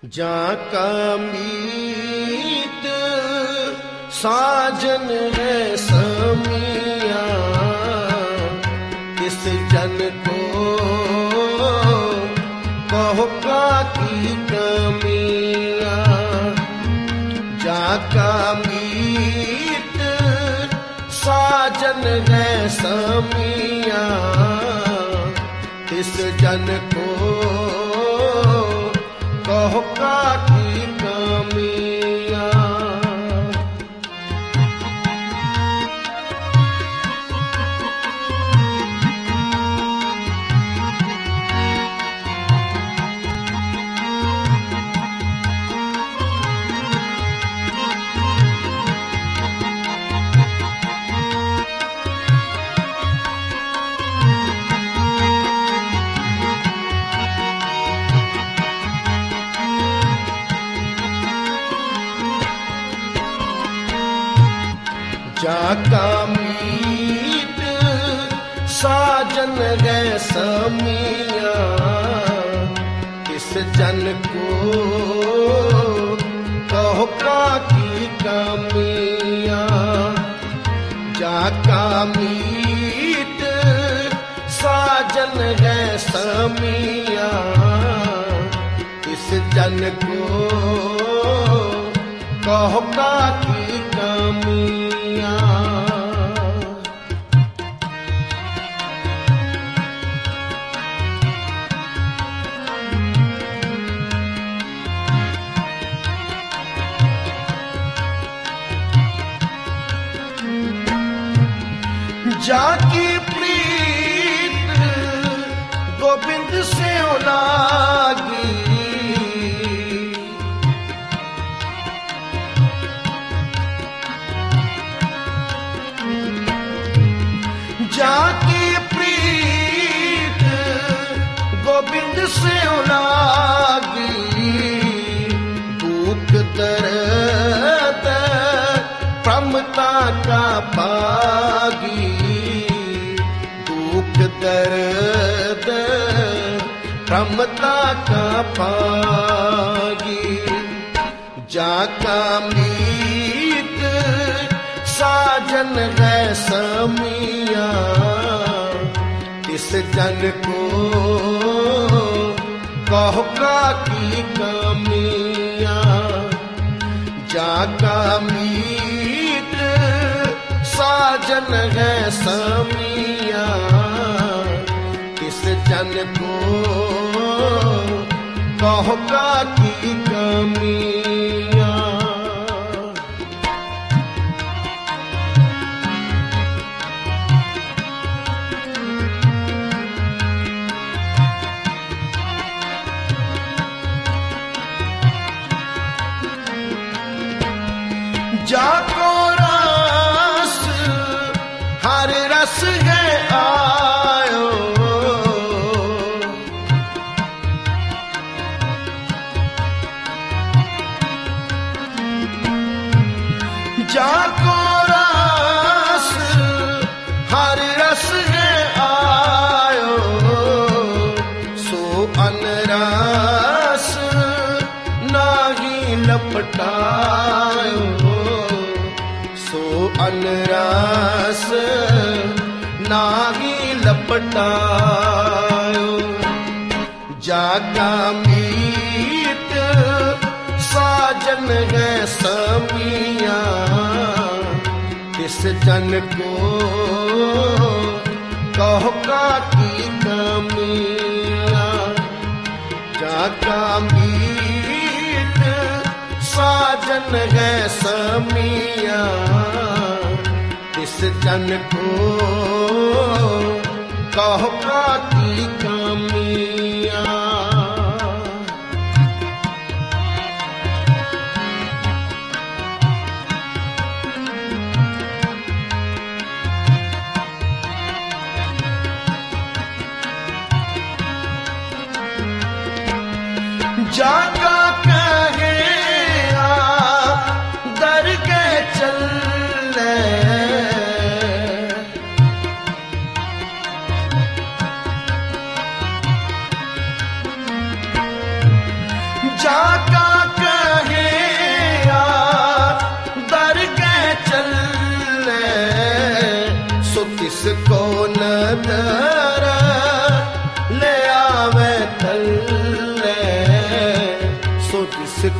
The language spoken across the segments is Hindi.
जाका मीत साजन है समिया, किस जन को कहो का की कमिया। जाका मीत साजन है समिया, किस जन को कहो का की कमिया। जाका मीत साजन है समिया, किस जन को कहो का की कमिया। जाका मीत साजन है समिया, किस जन को कहो का की कमिया। जाकी प्रीत गोविंद से लागी, जाकी प्रीत गोविंद से लागी। दुख दर्द प्रमता का पागी, दुख दर्द प्रमता का पागी। जाका मीत साजन है समिया, किस जन को कहो का की कमिया। जाका मीत साजन है समिया, किस जन को कहो का की कमिया। जाको रस हर रस है आयो, जाको रस हर रस है आयो। सो अनरस नाही लपटायो, सो अनरस नाही लपटायो। जाका मीत साजन है समिया, किस जन को कहो का की कमिया। जाका मीत साजन है समिया, किस जन को कहो का की कमिया। जाका कहे दर के चलने, जाका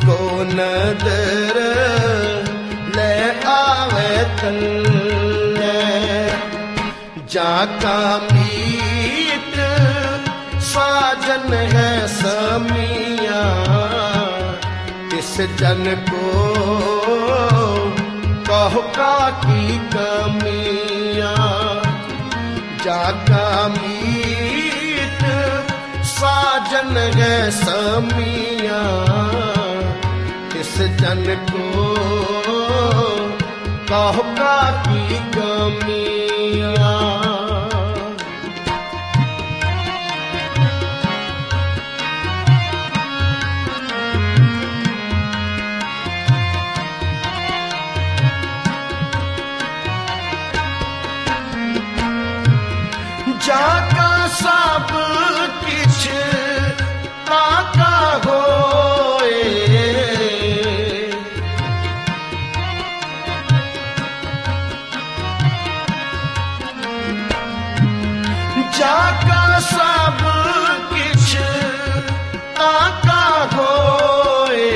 को नदर ले आवे तन्ने जाका मीत साजन है समिया इस जन को कहो का की कमिया जाका मीत साजन है समिया इस जन को कहो का की कमिया जाका सब किछ ताका होए जाका सब किछ ताका होए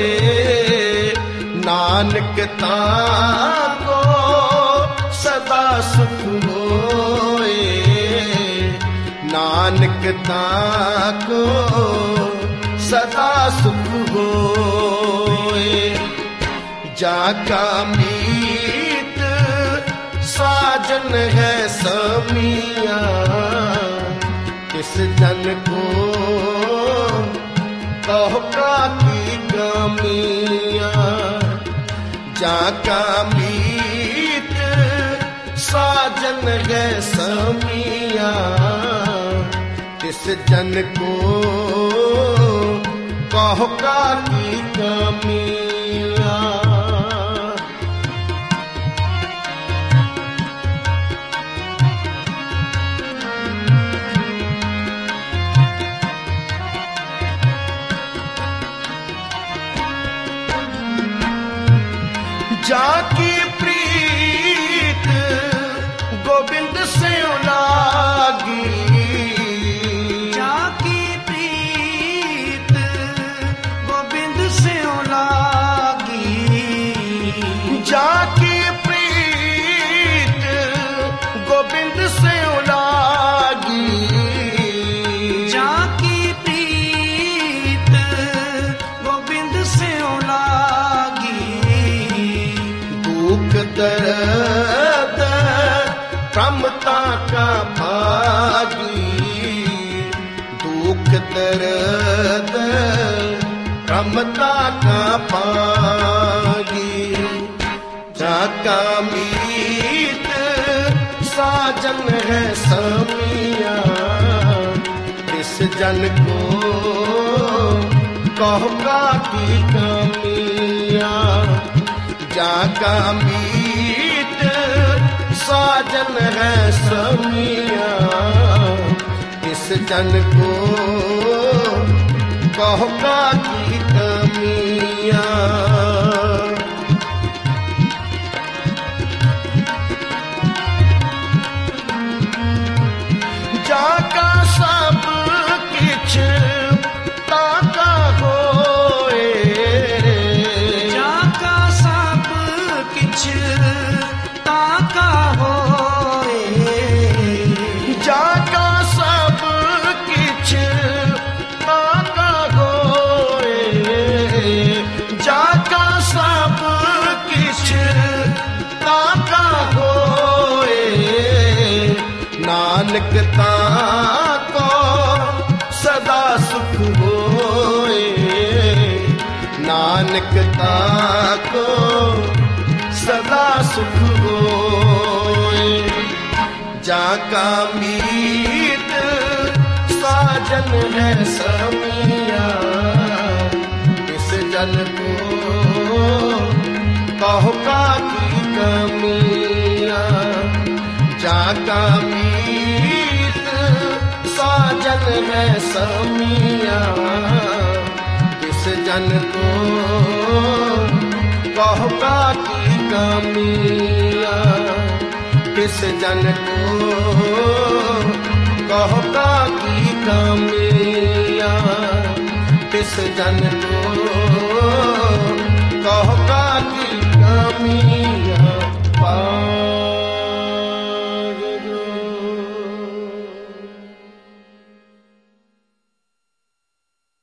नानक ताको सदा सुख होए नानक ताको सदा सुख होए जाका मीत साजन है समिया इस जन को कहो का की कमिया जाका मीत साजन है समिया इस जन को कहो का की कमिया जाकी प्रीत गोविंद से लागी जाकी प्रीत गोविंद से लागी जाकी प्रीत गोविंद से लागी जाकी प्रीत गोविंद से लागी दुख दर्द प्रमता का भागी दुख दर्द प्रमता का भागी जाका मीत साजन है समिया इस जन को कहो का की कमिया जाका मीत साजन है समिया इस जन को कहो का की कमिया जाका सब किछ ताका होए जाका सब किछ ताका होए जाका सब किछ ताका होए जाका सब किछ ताका होए नानक ताको सदा सुख होए नानक ताको सदा सुख होए जाका मीत साजन है समिया इस जन को कहो का की कमिया जाका मीत साजन है समिया इस जन को कहो का की कमिया किस जन को कहो का की कमिया किस जन को कहो का की कमी